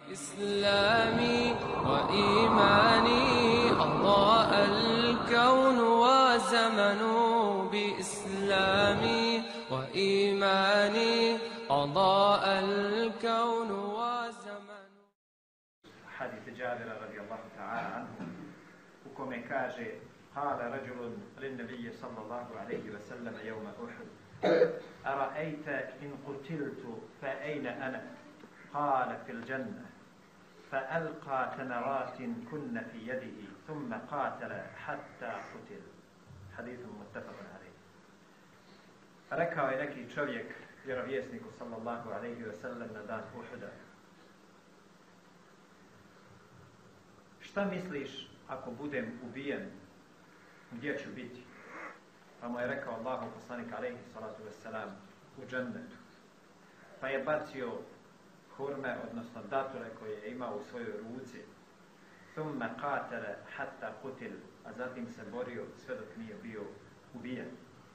إسلامي وإيماني أضاء الكون وزمن بإسلامي وإيماني أضاء الكون وزمن. حديث جابر رضي الله تعالى عنه وكما كاجي قال رجل للنبي صلى الله عليه وسلم يوم أحد أرأيت إن قتلت فأين أنا؟ قال في الجنة. فألقى تمرات كن في يده ثم قاتل حتى قتل. حديث متفق عليه. Rekao je neki čovjek vjerovjesniku sallallahu alejhi ve sellem na dan Uhuda: šta misliš ako budem ubijen, gdje ću biti? Pa mu je rekao Allahu poslanik alejhi salatu vesselam: u džennetu. Pa je bacio hurme, odnosno datule koje je imao u svojoj ruci. Thumma qatala hatta qutil, a zatim se borio sve dok nije bio ubijen.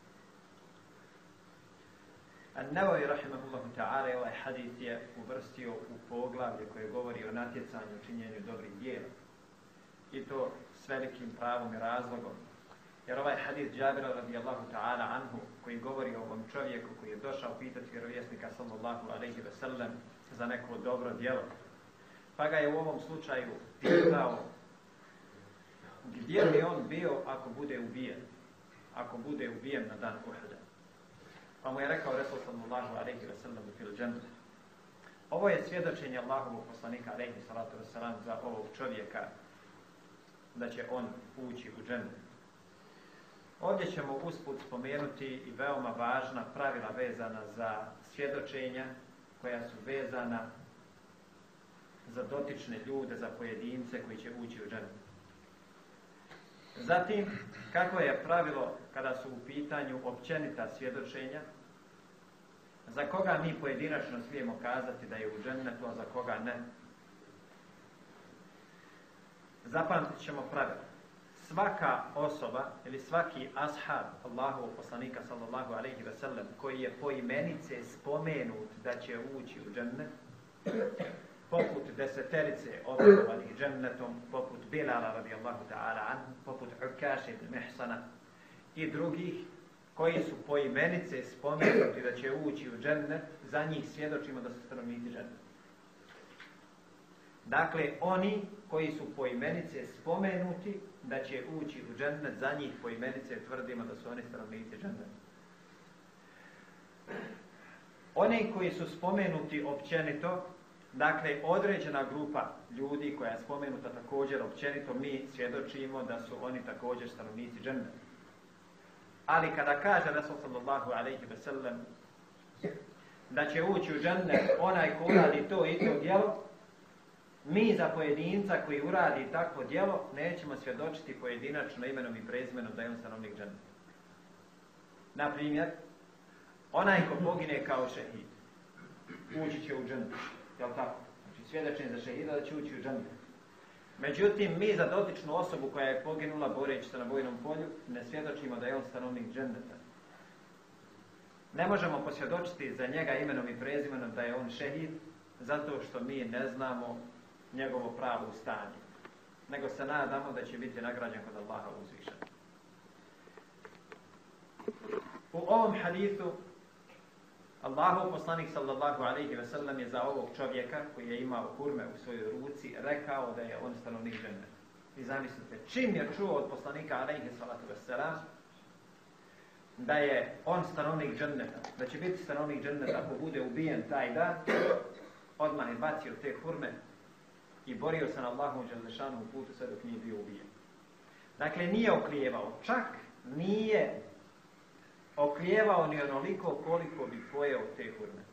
An-Nawawi rahimahullahu ta'ala ovaj hadis je uvrstio u poglavlje koje govori o natjecanju u činjenju dobrih djela. I to s velikim pravom i razlogom. Jer ovaj hadis Džabira radijallahu ta'ala anhu koji govori o ovom čovjeku koji je došao pitati vjerovjesnika sallallahu alejhi ve sellem za neko dobro djelo. Pa ga je u ovom slučaju pitao gdje bi on bio ako bude ubijen. Ako bude ubijen na dan Uhuda. Pa mu je rekao Resul sallallahu alejhi ve sellem fil džennet. Ovo je svjedočenje Allahovog poslanika alejhi salatu vesselam za ovog čovjeka da će on ući u džennet. Ovdje ćemo usput spomenuti i veoma važna pravila vezana za svjedočenja koja su vezana za dotične ljude, za pojedince koji će ući u džennet. Zatim, kako je pravilo kada su u pitanju općenita svjedočenja, za koga mi pojedinačno smijemo kazati da je u džennetu, a za koga ne. Zapamtit ćemo pravilo. Svaka osoba ili svaki ashab Allahovog poslanika sallallahu alejhi ve sellem koji je poimenice spomenut da će ući u džennet, poput deseterice obradovanih džennetom, poput Bilala radijallahu ta'ala anhu, poput Ukaša ibn Mihsana i drugih koji su poimenice spomenuti da će ući u džennet, za njih svjedočimo da su stanovnici dženneta. Dakle, oni koji su poimenice spomenuti da će ući u džennet, za njih poimenice tvrdimo da su oni stanovnici dženneta. Oni koji su spomenuti općenito, dakle određena grupa ljudi koja je spomenuta također općenito, mi svjedočimo da su oni također stanovnici dženneta. Ali kada kaže Resul sallallahu alejhi ve sellem da će ući u džennet onaj ko uradi to i to djelo, mi za pojedinca koji uradi takvo djelo nećemo svjedočiti pojedinačno imenom i prezimenom da je on stanovnik dženneta. Na primjer, onaj ko pogine kao šehid ući će u džennet, jel tako? Znači svjedočenje za šehida da će ući u džennet. Međutim, mi za dotičnu osobu koja je poginula boreći se na bojnom polju ne svjedočimo da je on stanovnik dženneta. Ne možemo posvjedočiti za njega imenom i prezimenom da je on šehid zato što mi ne znamo njegovo pravo stanje, nego se nadamo da će biti nagrađen kod Allaha uzvišen. U ovom hadithu Allahov poslanik sallallahu alejhi ve sellem je za ovog čovjeka koji je imao hurme u svojoj ruci rekao da je on stanovnik dženneta. I zamislite, čim je čuo od poslanika alejhi salatu vesselam da je on stanovnik dženneta, da će biti stanovnik dženneta ako bude ubijen taj dan, odmah je bacio te hurme i borio se na Allahovom dželešanu putu sve dok nije bio ubijen. Dakle, nije oklijevao, čak nije oklijevao ni onoliko koliko bi pojeo te hurme.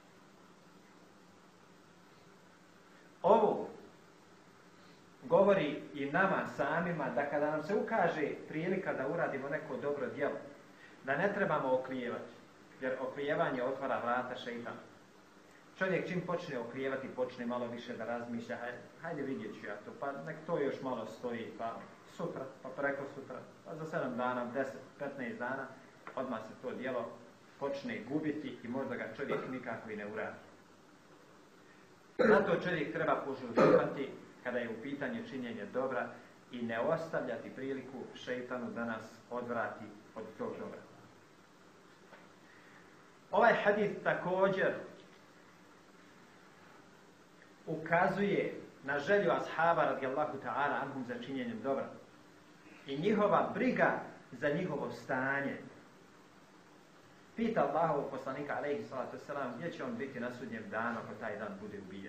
Ovo govori i nama samima da kada nam se ukaže prilika da uradimo neko dobro djelo, da ne trebamo oklijevati, jer oklijevanje otvara vrata šejtanu. Čovjek čim počne oklijevati, počne malo više da razmišlja, hajde vidjet ću ja to, pa nek to još malo stoji, pa sutra, pa preko sutra, pa za 7 dana, 10, 15 dana, odmah se to djelo počne gubiti i možda ga čovjek nikako i ne uradi. Zato čovjek treba požurivati kada je u pitanju činjenje dobra i ne ostavljati priliku šejtanu da nas odvrati od tog dobra. Ovaj hadis također ukazuje na želju ashaba radijallahu ta'ala anhum za činjenjem dobra i njihova briga za njihovo stanje. Pita Allahovog poslanika alejhi salatu vesselam gdje će on biti na sudnjem danu ako taj dan bude ubijen.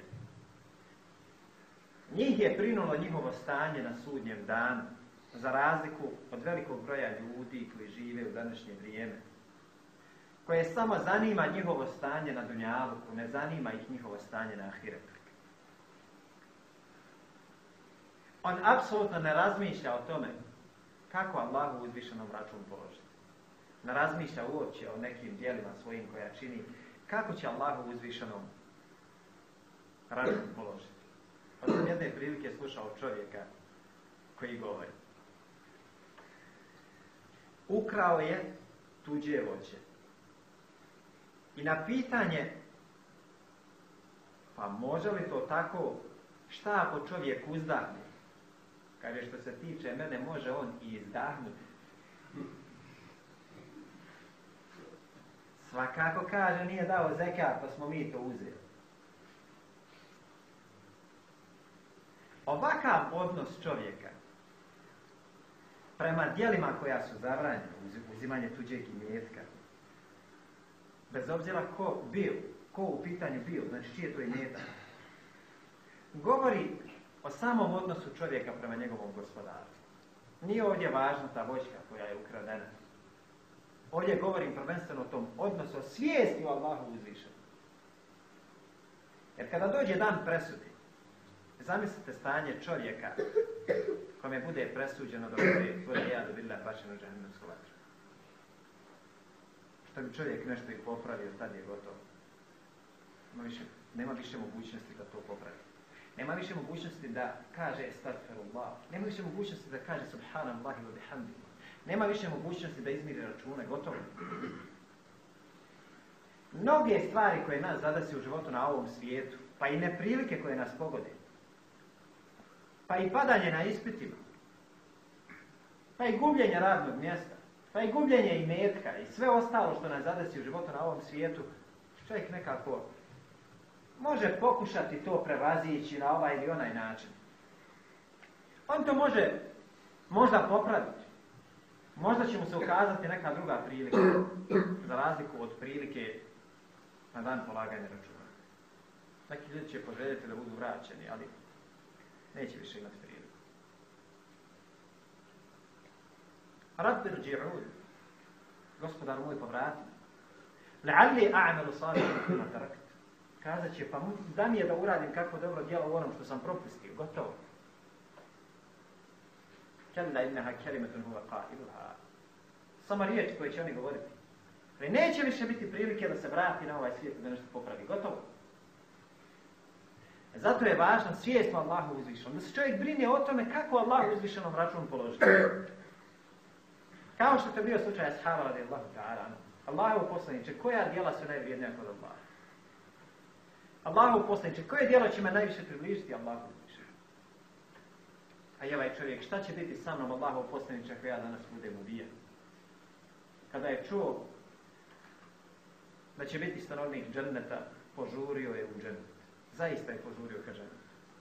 Njih je brinulo njihovo stanje na sudnjem danu, za razliku od velikog broja ljudi koji žive u današnje vrijeme, koje samo zanima njihovo stanje na dunjaluku, ne zanima ih njihovo stanje na ahiretu. On apsolutno ne razmišlja o tome kako Allahu uzvišenom račun položiti. Ne razmišlja uopće o nekim djelima svojim koja čini, kako će Allahu uzvišenom račun položiti. Pa sam jedne prilike slušao čovjeka koji govori: ukrao je tuđe voće. I na pitanje, pa može li to tako, šta ako čovjek uzdahne? Kaže, što se tiče mene, može on i izdahnuti. Svakako kaže, nije dao zekat, pa smo mi to uzeli. Ovakav odnos čovjeka prema djelima koja su zabranjena, uzimanje tuđeg imetka, bez obzira ko bio, ko u pitanju bio, znači čije to imetak, govori o samom odnosu čovjeka prema njegovom gospodaru. Nije ovdje važna ta voćka koja je ukradena. Ovdje govorim prvenstveno o tom odnosu, o svijesti o Allahu uzvišenom. Jer kada dođe dan presude, zamislite stanje čovjeka kome bude presuđeno da bude tvoja dobila bačeno u džehennemsku vatru. Što bi čovjek nešto i popravio, tad je gotovo. Nema više mogućnosti da to popravi. Nema više mogućnosti da kaže estagfirullah. Nema više mogućnosti da kaže subhanallahi wa bihamdihi. Nema više mogućnosti da izmiri račune, gotovo. Mnoge stvari koje nas zadesi u životu na ovom svijetu, pa i neprilike koje nas pogode, pa i padanje na ispitima, pa i gubljenje radnog mjesta, pa i gubljenje imetka i sve ostalo što nas zadesi u životu na ovom svijetu, čovjek nekako može pokušati to prevazići na ovaj ili onaj način. On to može možda popraviti. Možda će mu se ukazati neka druga prilika, za razliku od prilike na dan polaganja računa. Neki ljudi će poželjeti da budu vraćeni, ali neće više imati priliku. Rabbi rđi'un, gospodar moj, povrati. La'alli a'malu salihan fima tarakt. Kazat će, pa da mi je da uradim kako dobro djelo u onom što sam propustio, gotovo. Kalla innaha kalimatun huwa qailuha. Sama riječ koju će oni govoriti. Ali neće više biti prilike da se vrati na ovaj svijet da nešto popravi, gotovo. Zato je važna svijest o Allahu uzvišenom. Da se čovjek brine o tome kako Allahu uzvišenom račun položiti. Kao što je bio slučaj ashaba radijallahu ta'ala. Allahu poslaniče, koja djela su najvrijednija kod Allaha? Allahu poslaniče, koje djelo će me najviše približiti Allahu uzvišenom? A je ovaj čovjek, šta će biti sa mnom Allahu poslaniče ako ja danas budem ubijen? Kada je čuo da će biti stanovnik dženneta, požurio je u džennet. Zaista je požurio ka džennetu.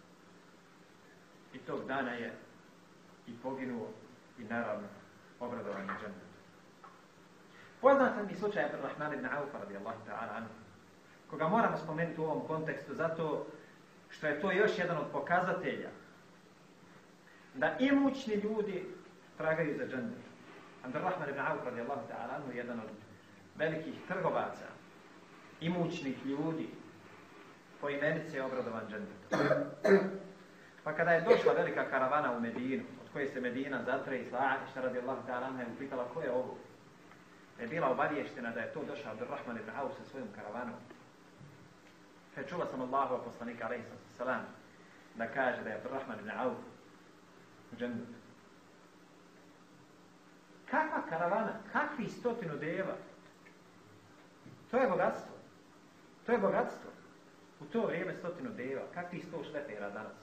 I tog dana je i poginuo i naravno obradovanje džennetu. Poznat mi slučaj Abdurrahman ibn Aufa radijallahu ta'ala anhu, koga moramo spomenuti u ovom kontekstu zato što je to još jedan od pokazatelja da imućni ljudi tragaju za džennet. Abdurrahman ibn Auf radijallahu ta'ala anhu je jedan od velikih trgovaca, imućnih ljudi, po imenici je obradovan džennetom. Pa kada je došla velika karavana u Medinu, od koje se Medina zatresla, Aisha radijallahu ta'ala anha je upitala ko je ovo? Je bila obaviještena da je to došao Abdurrahman ibn Auf sa svojom karavanom. Čula sam Allahova poslanika alejhi salam da kaže da je Abdurrahman ibn Auf u džennetu. Kakva karavana? Kakvi 100 deva? To je bogatstvo. To je bogatstvo. U to vrijeme 100 deva. Kakvi 100 šlepera danas?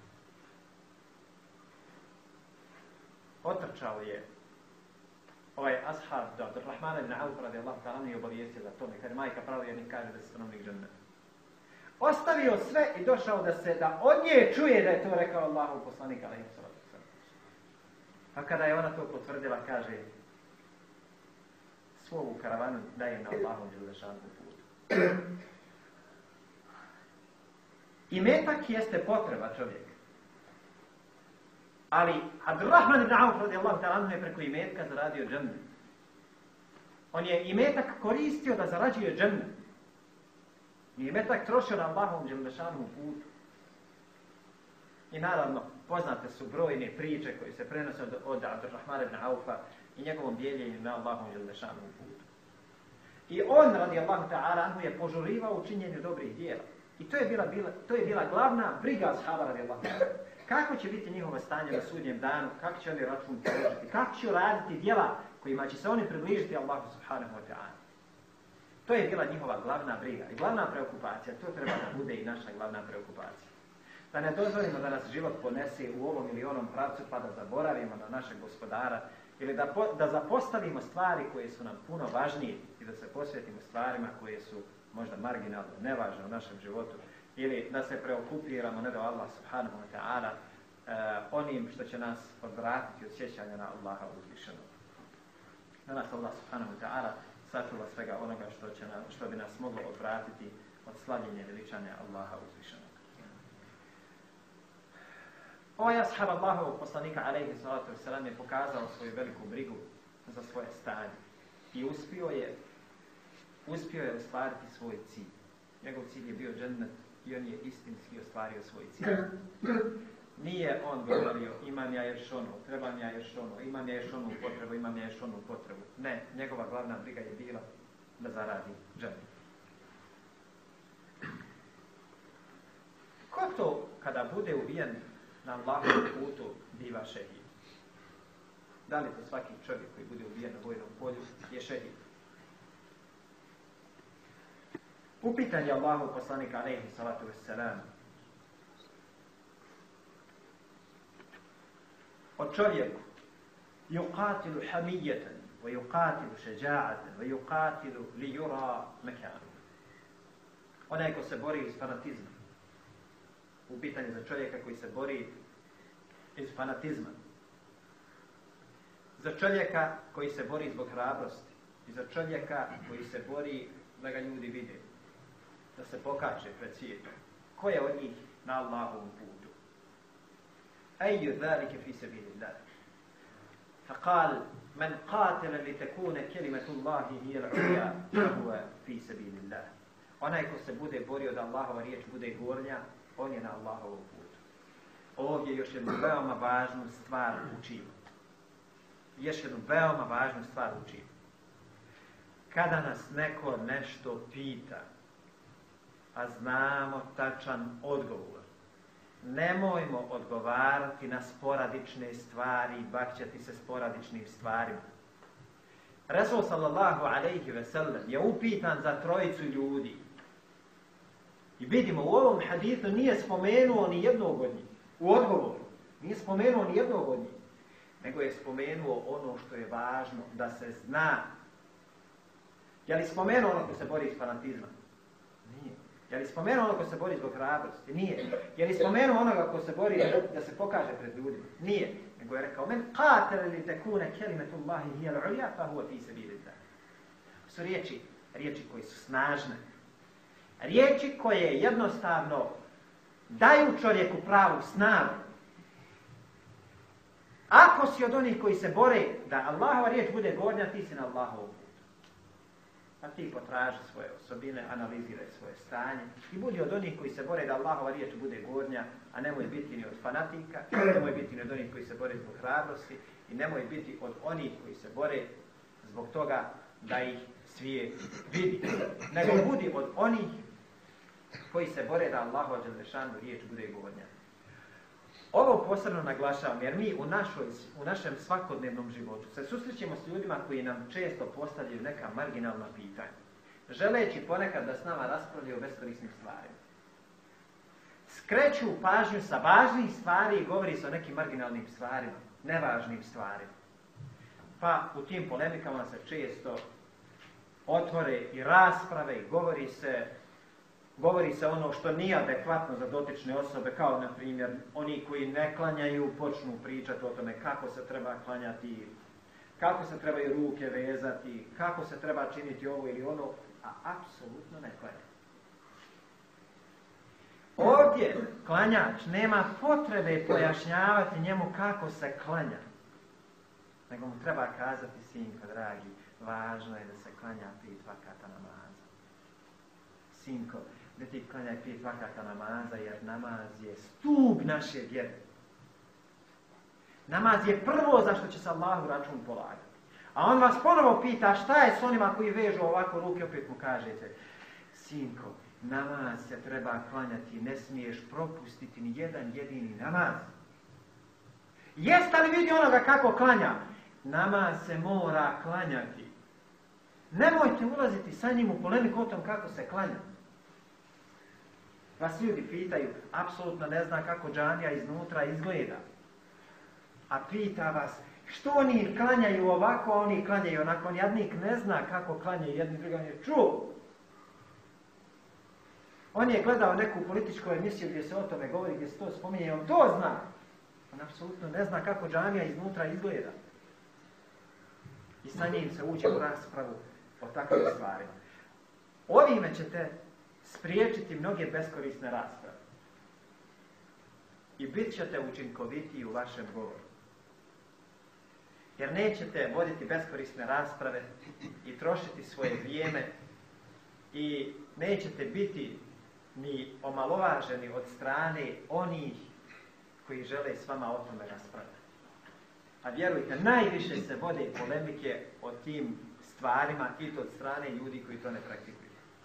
Otrčao je ovaj ashab da Abdurrahman ibn Auf radijallahu ta'ala je obavijestio za to. Kad majka pravovjernik kaže da se stanovnik dženneta. Ostavio sve i došao da od nje čuje da je to rekao Allahov poslanik alejhi salatu vesselam. A kada je ona to potvrdila, kaže: svoju karavanu daje na Allahov dželešanu putu. Imetak jeste potreba čovjeka. Ali Abdurrahman ibn Auf radijallahu ta'ala je preko imetka zaradio džennet. On je imetak koristio da zarađuje džennet. I imetak trošio na Allahovom dželešanu putu. I naravno, poznate su brojne priče koje se prenose od Abdurrahmana ibn Aufa i njegovom dijeljenju na Allahovom dželešanu putu. I on, radijallahu ta'ala anhu, je požurivao u činjenju dobrih djela. I to je bila glavna briga ashaba, radijallahu ta'ala. Kako će biti njihovo stanje na sudnjem danu, kako će oni račun položiti, kako će raditi djela kojima će se oni približiti Allahu subhanahu wa ta'ala. To je bila njihova glavna briga i glavna preokupacija. To treba da bude i naša glavna preokupacija. Da ne dozvolimo da nas život ponese u ovom ili onom pravcu pa da zaboravimo na našeg gospodara ili da zapostavimo stvari koje su nam puno važnije i da se posvetimo stvarima koje su možda marginalno, nevažne u našem životu ili da se preokupiramo, ne do Allah subhanahu wa ta'ala, onim što će nas odvratiti od sjećanja na Allaha uzvišenog. Da nas Allah subhanahu wa ta'ala sačuva svega onoga što bi nas moglo odvratiti od slavljenja veličanja Allaha uzvišenog. Ovaj ashab Allahovog poslanika alejhi salatu vesselam je pokazao svoju veliku brigu za svoje stanje i uspio je ostvariti svoj cilj. Njegov cilj je bio džennet i on je istinski ostvario svoj cilj. Nije on govorio imam ja još ono, trebam ja još ono, imam ja još onu potrebu, imam ja još onu potrebu. Ne, njegova glavna briga je bila da zaradi džennet. Ko to kada bude ubijen na Allahovom putu biva šehid? Da li to svaki čovjek koji bude ubijen na vojnom polju je šehid? Upitan je Allahov poslanik alejhi salatu vesselam o čovjeku yuqatilu hamijatan wa yuqatilu šeđa'atan wa yuqatilu li yura mekanu. Onaj ko se bori iz fanatizma. Upitan je za čovjeka koji se bori iz fanatizma. Za čovjeka koji se bori zbog hrabrosti. I za čovjeka koji se bori da ga ljudi vide. Da se pokaže pred svijetom. Ko je od njih na Allahovom putu? Ayyu dhalika fi sabilillah. Faqal man qatala li takuna kalimatu Allahi hiya al-ulya fahuwa fi sabilillah. Onaj ko se bude borio da Allahova riječ bude gornja, on je na Allahovom putu. Ovdje još jednu veoma važnu stvar učimo. Još jednu veoma važnu stvar učimo. Kada nas neko nešto pita, a znamo tačan odgovor, nemojmo odgovarati na sporadične stvari i bakćati se sporadičnim stvarima. Resul sallallahu alejhi ve sellem je upitan za trojicu ljudi. I vidimo, u ovom hadithu nije spomenuo ni jednog od njih. U odgovoru nije spomenuo ni jednog od njih. Nego je spomenuo ono što je važno da se zna. Je li spomenuo ono ko se bori iz fanatizma? Nije. Je li spomenuo ono ko se bori zbog hrabrosti? Nije. Je li spomenuo onoga ko se bori da se pokaže pred ljudima? Nije. Nego je rekao, men qatala li takuna kalimatu Allahi hiya al-ulya fa huwa fi sabilillah. Su riječi koje su snažne. Riječi koje jednostavno daju čovjeku pravu snagu. Ako si od onih koji se bore da Allahova riječ bude gornja, ti si na Allahovom putu. Pa ti potraži svoje osobine, analiziraj svoje stanje i budi od onih koji se bore da Allahova riječ bude gornja, a nemoj biti ni od fanatika, nemoj biti ni od onih koji se bore zbog hrabrosti i nemoj biti od onih koji se bore zbog toga da ih svijet vidi. Nego budi od onih koji se bore da Allahova dželešanu riječ bude gornja. Ovo posebno naglašavam jer mi u našem svakodnevnom životu se susrećemo s ljudima koji nam često postavljaju neka marginalna pitanja, želeći ponekad da s nama raspravljaju o beskorisnim stvarima. skreću pažnju sa važnih stvari i govori se o nekim marginalnim stvarima, nevažnim stvarima. Pa u tim polemikama se često otvore i rasprave i govori se ono što nije adekvatno za dotične osobe, kao na primjer oni koji ne klanjaju počnu pričati o tome kako se treba klanjati, kako se trebaju ruke vezati, kako se treba činiti ovo ili ono, a apsolutno ne klanja. Ovdje klanjač nema potrebe pojašnjavati njemu kako se klanja, nego mu treba kazati: sinko dragi, važno je da se klanja 5 vakata namaza. Sinko, da ti klanjaj 5 vakata namaza, jer namaz je stup naše vjere. Namaz je prvo za što će se Allahu račun polagati. A on vas ponovo pita šta je s onima koji vežu ovako ruke, opet mu kažete: sinko, namaz se treba klanjati, ne smiješ propustiti ni jedan jedini namaz. Jeste li vidi onoga kako klanja? Namaz se mora klanjati. Nemojte ulaziti sa njim u polemiku o tom kako se klanja. Vas ljudi pitaju, apsolutno ne zna kako džamija iznutra izgleda. A pita vas, što oni klanjaju ovako, a oni klanjaju onako. On jadnik ne zna kako klanjaju, jedni drugi on je čuo. On je gledao neku političku emisiju gdje se o tome govori, gdje se to spominje, on to zna. On apsolutno ne zna kako džamija iznutra izgleda. I sa njim se uđe u raspravu o takvim stvarima. Ovime ćete spriječiti mnoge beskorisne rasprave. I bit ćete učinkovitiji u vašem govoru. Jer nećete voditi beskorisne rasprave i trošiti svoje vrijeme i nećete biti ni omalovaženi od strane onih koji žele s vama o tome raspravljati. A vjerujte, najviše se vode polemike o tim stvarima i to od strane ljudi koji to ne praktikuju.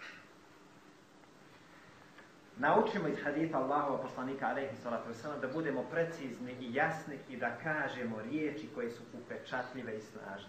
Naučimo iz hadita Allahova poslanika alejhi salatu vesselam da budemo precizni i jasni i da kažemo riječi koje su upečatljive i snažne.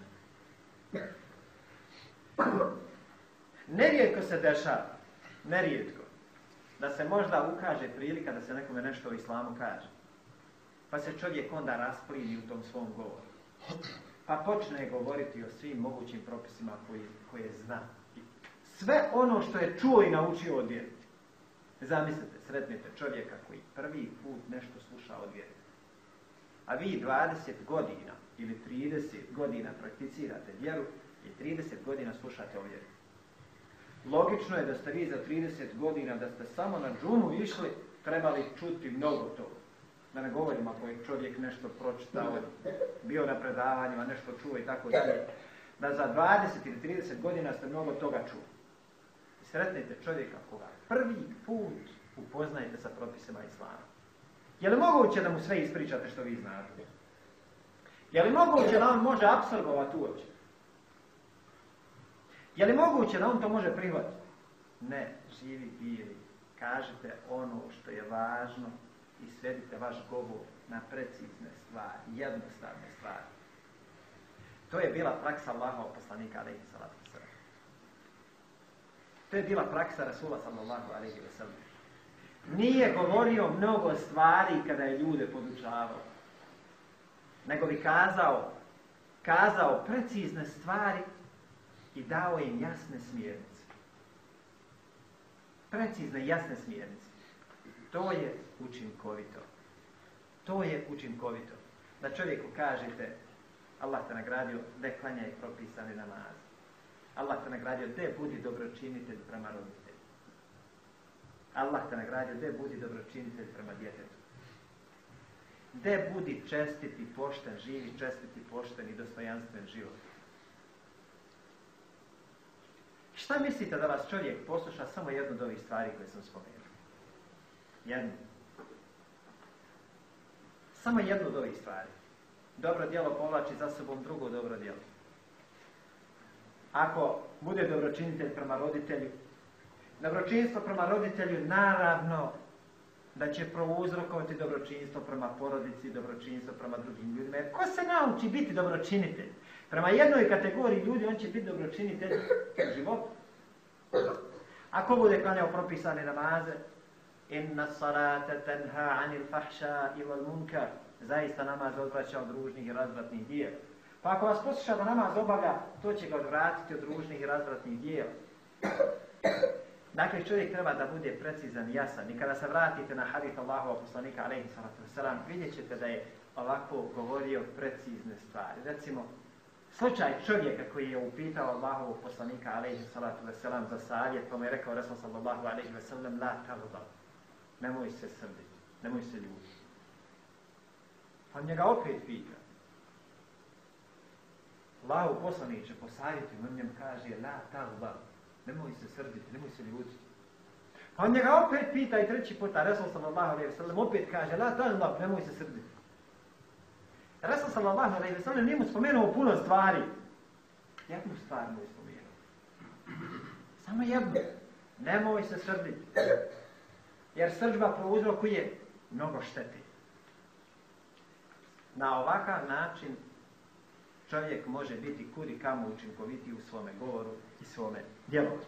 Nerijetko se dešava, nerijetko, da se možda ukaže prilika da se nekome nešto o islamu kaže. Pa se čovjek onda rasplini u tom svom govoru. Pa počne govoriti o svim mogućim propisima koje zna. Sve ono što je čuo i naučio od vjere. Zamislite, sretnete čovjeka koji prvi put nešto sluša od vjere. A vi 20 godina ili 30 godina prakticirate vjeru i 30 godina slušate o vjeri. Logično je da ste vi za 30 godina, da ste samo na džumu išli, trebali čuti mnogo toga. Da ne govorim ako je čovjek nešto pročitao, bio na predavanjima, nešto čuo i tako dalje. Da za 20 ili 30 godina ste mnogo toga čuli. Sretnete čovjeka koga prvi put upoznajete sa propisima islama. Je li moguće da mu sve ispričate što vi znate? Je li moguće da on može apsorbovati uopće? Je li moguće da on to može prihvatiti? Ne, živi bili. Kažite ono što je važno i svedite vaš govor na precizne stvari, jednostavne stvari. To je bila praksa Allahova poslanika alejhi salatu vesselam. To je bila praksa Rasula sallallahu alejhi ve sellem. Nije govorio mnogo stvari kada je ljude podučavao, nego bi kazao precizne stvari i dao im jasne smjernice. Precizne i jasne smjernice. To je učinkovito. To je učinkovito. Da čovjeku kažete, Allah te nagradio da klanjaj propisane namaze. Allah te nagradio da budi dobročinitelj prema roditelju. Allah te nagradio da budi dobročinitelj prema djetetu. Da budi čestit i pošten, živi čestit i pošten i dostojanstven život. Šta mislite da vas čovjek posluša samo jednu od ovih stvari koje sam spomenuo? Jednu. Samo jednu od ovih stvari. Dobro djelo povlači za sobom drugo dobro djelo. Ako bude dobročinitelj prema roditelju, dobročinstvo prema roditelju naravno da će prouzrokovati dobročinstvo prema porodici, dobročinstvo prema drugim ljudima. Jer ko se nauči biti dobročinitelj? Prema jednoj kategoriji ljudi on će biti dobročinitelj u životu. Ako bude klanjao propisane namaze, Inna salata tanha anil fahša'i wal munkar. Zaista namaz odvraća od ružnih i razvratnih dijela. Pa ako vas posluša da namaz obavlja, to će ga odvratiti od ružnih i razvratnih dijela. Dakle, čovjek treba da bude precizan i jasan. I kada se vratite na hadith Allahova poslanika, alejhi salatu vesselam, vidjet ćete da je ovako govorio precizne stvari. Recimo, slučaj čovjeka koji je upitao Allahovog poslanika, alejhi salatu vesselam, za savjet, pa mu je rekao Rasul sallallahu alejhi ve sellem, la taghdab, nemoj se srditi, nemoj se ljutiti. Pa njega opet pita. Allahov poslaniče, posavjetuj, on njemu kaže, la taghdab, nemoj se srditi, nemoj se ljutiti. Pa on njega opet pita i treći puta, Rasul sallallahu alejhi ve sellem opet kaže, la taghdab, nemoj se srditi. Rasul sallallahu alejhi ve sellem nije mu spomenuo puno stvari. Jednu stvar mu je spomenuo. Samo jednu. Nemoj se srditi. Jer srdžba prouzrokuje mnogo štete. Na ovakav način čovjek može biti kud i kamo učinkovitiji u svome govoru i svome djelovanju.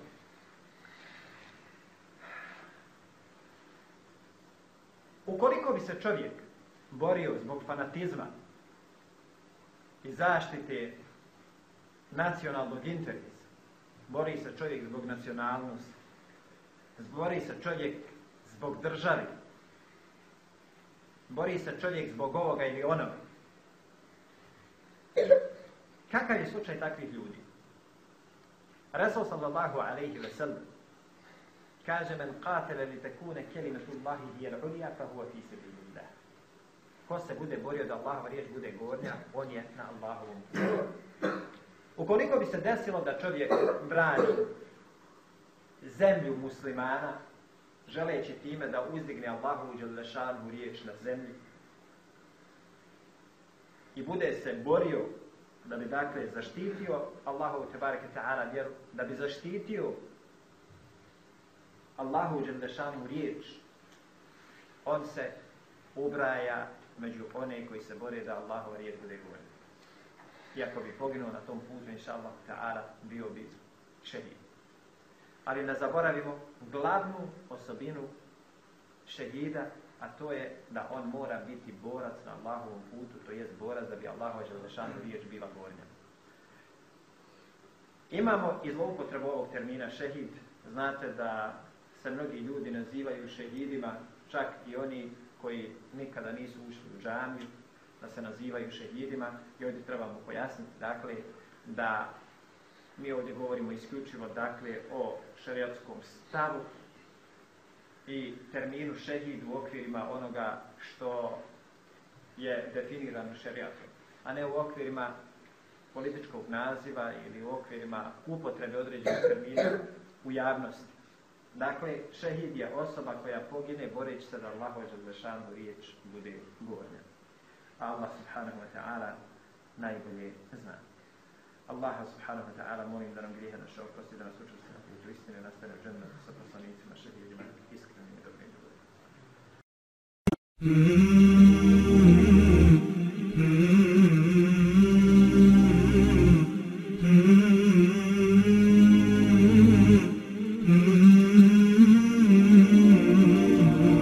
Ukoliko bi se čovjek borio zbog fanatizma i zaštite nacionalnog interesa, bori se čovjek zbog nacionalnosti, bori se čovjek zbog države, bori se čovjek zbog ovoga ili onoga. Kakav je slučaj takvih ljudi? Rasul sallallahu alejhi ve sellem kaže, men qatala li takuna kalimatullahi hiya al-ulya fa huwa fi sabilillah. Ko se bude borio da Allahova riječ bude gornja, on je na Allahovom putu. Ukoliko bi se desilo da čovjek brani zemlju muslimana, želeći time da uzdigne Allahovu dželešanu riječ na zemlji, i bude se borio da bi dakle zaštitio Allahovu tebareke ta'ala vjeru, da bi zaštitio Allahovu dželešanu riječ, on se ubraja među one koji se bore da Allahova riječ bude gornja. Iako bi poginuo na tom putu, inša Allah ta'ala, bio bi šehid. Ali ne zaboravimo glavnu osobinu šehida, a to je da on mora biti borac na Allahovom putu, to jest borac da bi Allahova dželešanu riječ bila gornja. Imamo i zloupotrebu ovog termina šehid. Znate da se mnogi ljudi nazivaju šehidima, čak i oni koji nikada nisu ušli u džamiju, da se nazivaju šehidima, i ovdje trebamo pojasniti, dakle, da mi ovdje govorimo isključivo, dakle, o šerijatskom stavu i terminu šehid u okvirima onoga što je definirano šerijatom, a ne u okvirima političkog naziva ili u okvirima upotrebe određenih termina u javnosti. Dakle, šehid je osoba koja pogine boreći se da Allahova dželešanu riječ bude gornja. Allah subhanahu wa ta'ala najbolje zna. Allaha subhanahu wa ta'ala molim da nam grijehe naše oprosti, da nas učvrsti na putu istine, nastane u džennetu sa poslanicima, šehidima, iskrenim i dobrim ljudima.